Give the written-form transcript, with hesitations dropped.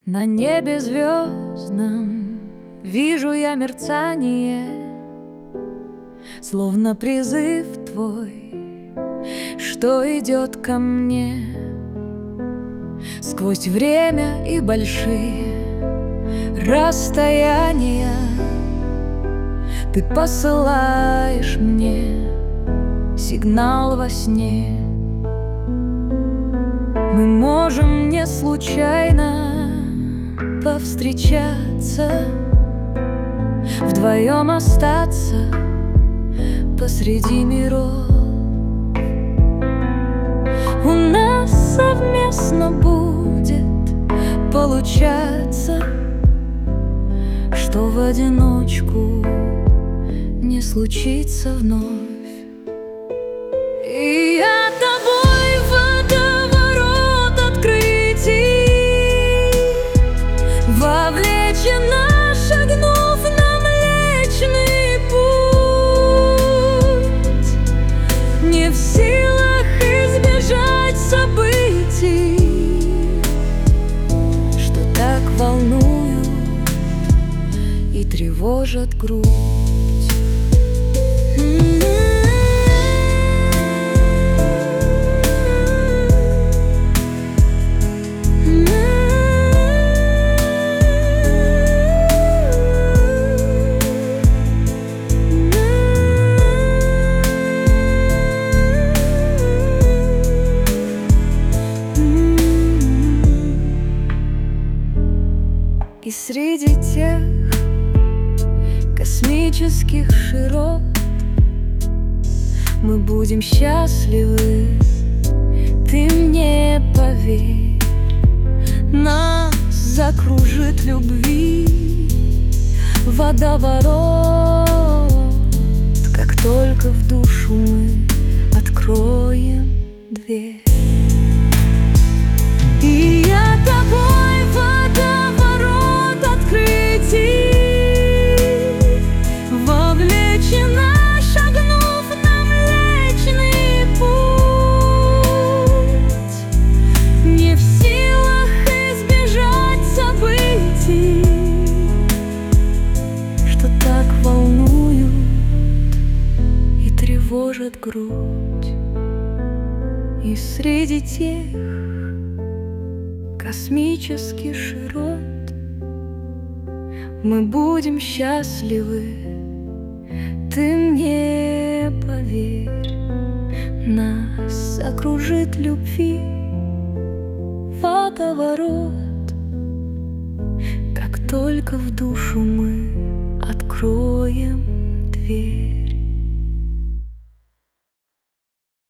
На небе звездном вижу я мерцание, словно призыв твой, что идет ко мне. Сквозь время и большие расстояния ты посылаешь мне сигнал во сне. Мы можем не случайно повстречаться, вдвоем остаться посреди миров. У нас совместно будет получаться, что в одиночку не случится вновь. И я тобой водоворот открытий вовлечена, шагнув на Млечный Путь, не в силах избежать событий, что так волнуют и тревожат грудь. И среди тех космических широт мы будем счастливы, ты мне поверь. Нас закружит любви водоворот, как только в душу мы откроем дверь. И я тобой водоворот открытий вовлечена, шагнув на Млечный Путь, не в силах избежать событий, что так волнуют и тревожат грудь. И среди тех космических широт мы будем счастливы, ты мне поверь. Нас окружит любви водоворот, как только в душу мы откроем дверь.